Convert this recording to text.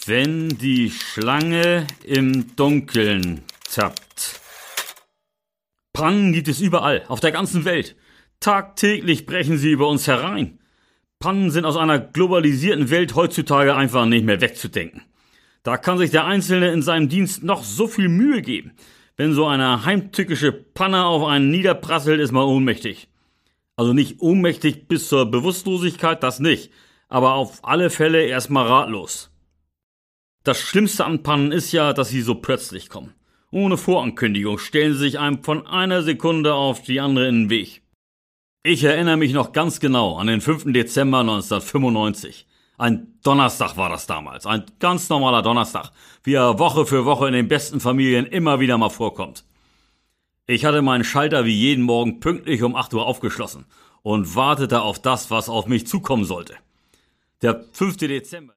Wenn die Schlange im Dunkeln tappt. Pannen gibt es überall, auf der ganzen Welt. Tagtäglich brechen sie über uns herein. Pannen sind aus einer globalisierten Welt heutzutage einfach nicht mehr wegzudenken. Da kann sich der Einzelne in seinem Dienst noch so viel Mühe geben. Wenn so eine heimtückische Panne auf einen niederprasselt, ist man ohnmächtig. Also nicht ohnmächtig bis zur Bewusstlosigkeit, das nicht, aber auf alle Fälle erstmal ratlos. Das Schlimmste an Pannen ist ja, dass sie so plötzlich kommen. Ohne Vorankündigung stellen sie sich einem von einer Sekunde auf die andere in den Weg. Ich erinnere mich noch ganz genau an den 5. Dezember 1995. Ein Donnerstag war das damals, ein ganz normaler Donnerstag, wie er Woche für Woche in den besten Familien immer wieder mal vorkommt. Ich hatte meinen Schalter wie jeden Morgen pünktlich um 8 Uhr aufgeschlossen und wartete auf das, was auf mich zukommen sollte. Der 5. Dezember.